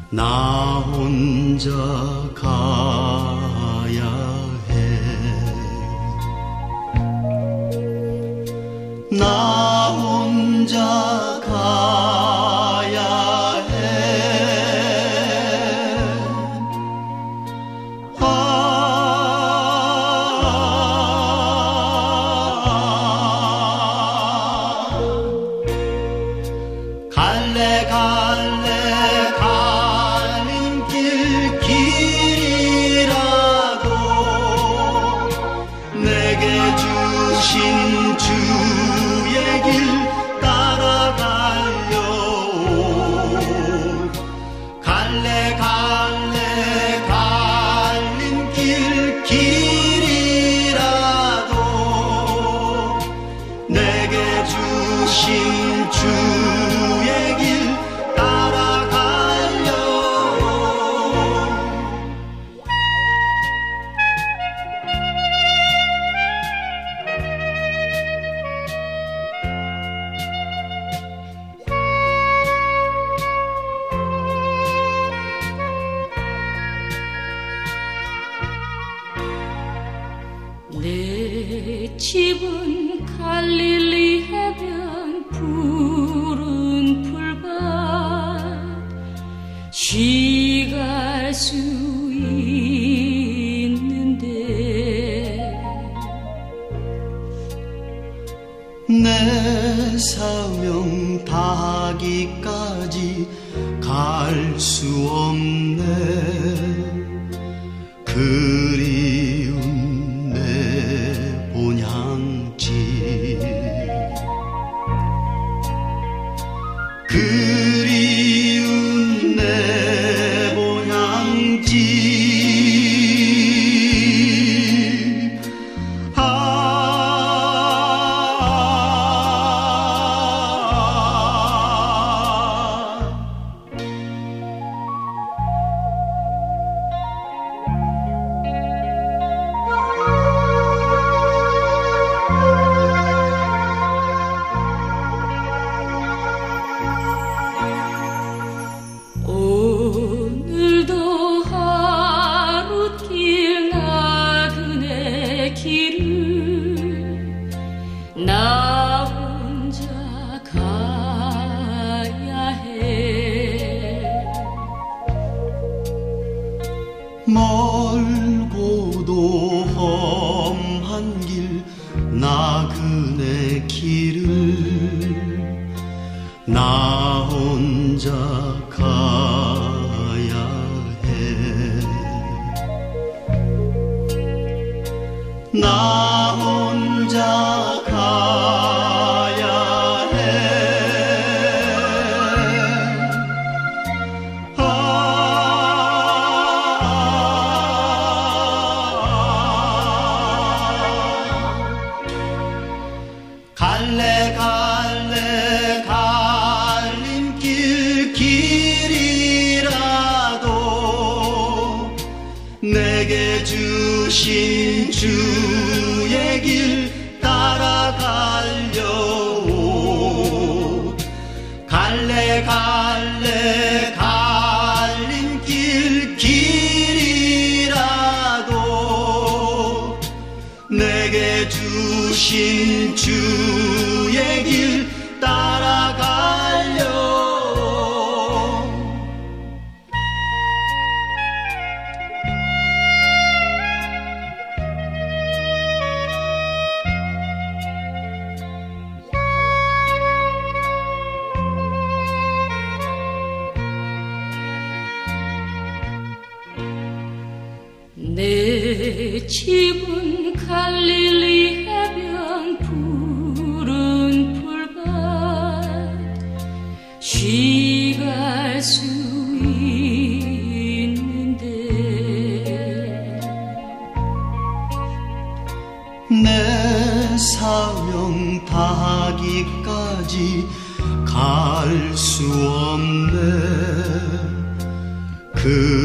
나 혼자 가야 해. 나 혼자 가야 해. 갈래 갈래 길이라도 내게 주신 주의 길 따라가려. 갈래 갈래 갈림길 길이라도 내게 주신 주의 길 따라가려. 내 집은 갈릴리 해변 푸른 풀밭 쉬갈 수 있는데 내 사명 다하기까지 갈 수 없네. 그리운 내 본향집 그리운 내 본향집 오늘도 하룻길 나그네 길을 나 혼자 가야 해. 멀고도 험한 길 나그네 길을 나 혼자 가야 해. 나 혼자 가야 해. 갈래 갈래 갈림길 길이라도 내게 주신 주의 길 따라가려. 갈래 갈래 갈림길 길이라도 내게 주신 주의 길 따라가려. 내 집은 갈릴리 해변 푸른 풀밭 쉬갈 수 있는데 내 사명 다하기까지 갈 수 없네.